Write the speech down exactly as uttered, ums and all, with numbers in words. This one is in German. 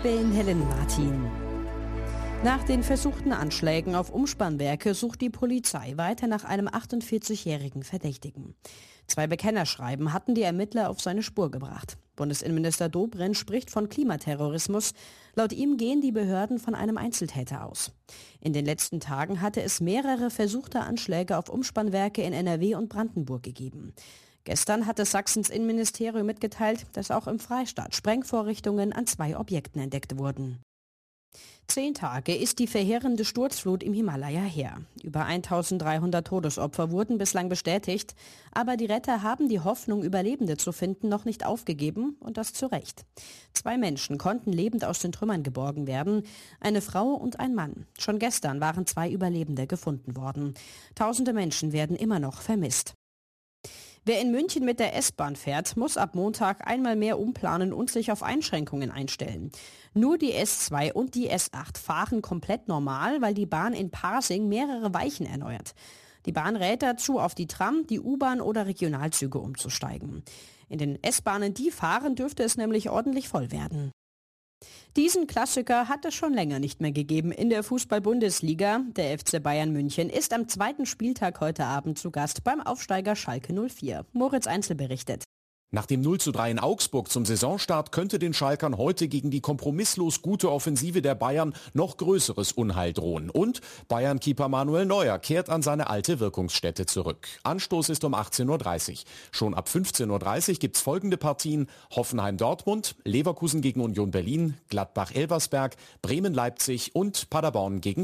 bin Helen Martin. Nach den versuchten Anschlägen auf Umspannwerke sucht die Polizei weiter nach einem achtundvierzigjährigen Verdächtigen. Zwei Bekennerschreiben hatten die Ermittler auf seine Spur gebracht. Bundesinnenminister Dobrindt spricht von Klimaterrorismus. Laut ihm gehen die Behörden von einem Einzeltäter aus. In den letzten Tagen hatte es mehrere versuchte Anschläge auf Umspannwerke in N R W und Brandenburg gegeben. Gestern hatte Sachsens Innenministerium mitgeteilt, dass auch im Freistaat Sprengvorrichtungen an zwei Objekten entdeckt wurden. Zehn Tage ist die verheerende Sturzflut im Himalaya her. Über eintausenddreihundert Todesopfer wurden bislang bestätigt, aber die Retter haben die Hoffnung, Überlebende zu finden, noch nicht aufgegeben, und das zu Recht. Zwei Menschen konnten lebend aus den Trümmern geborgen werden, eine Frau und ein Mann. Schon gestern waren zwei Überlebende gefunden worden. Tausende Menschen werden immer noch vermisst. Wer in München mit der S-Bahn fährt, muss ab Montag einmal mehr umplanen und sich auf Einschränkungen einstellen. Nur die S zwei und die S acht fahren komplett normal, weil die Bahn in Pasing mehrere Weichen erneuert. Die Bahn rät dazu, auf die Tram, die U-Bahn oder Regionalzüge umzusteigen. In den S-Bahnen, die fahren, dürfte es nämlich ordentlich voll werden. Diesen Klassiker hat es schon länger nicht mehr gegeben in der Fußball-Bundesliga. Der F C Bayern München ist am zweiten Spieltag heute Abend zu Gast beim Aufsteiger Schalke null vier. Moritz Einzel berichtet. Nach dem null zu drei in Augsburg zum Saisonstart könnte den Schalkern heute gegen die kompromisslos gute Offensive der Bayern noch größeres Unheil drohen. Und Bayern-Keeper Manuel Neuer kehrt an seine alte Wirkungsstätte zurück. Anstoß ist um achtzehn Uhr dreißig. Schon ab fünfzehn Uhr dreißig gibt's folgende Partien: Hoffenheim-Dortmund, Leverkusen gegen Union Berlin, Gladbach-Elversberg, Bremen-Leipzig und Paderborn gegen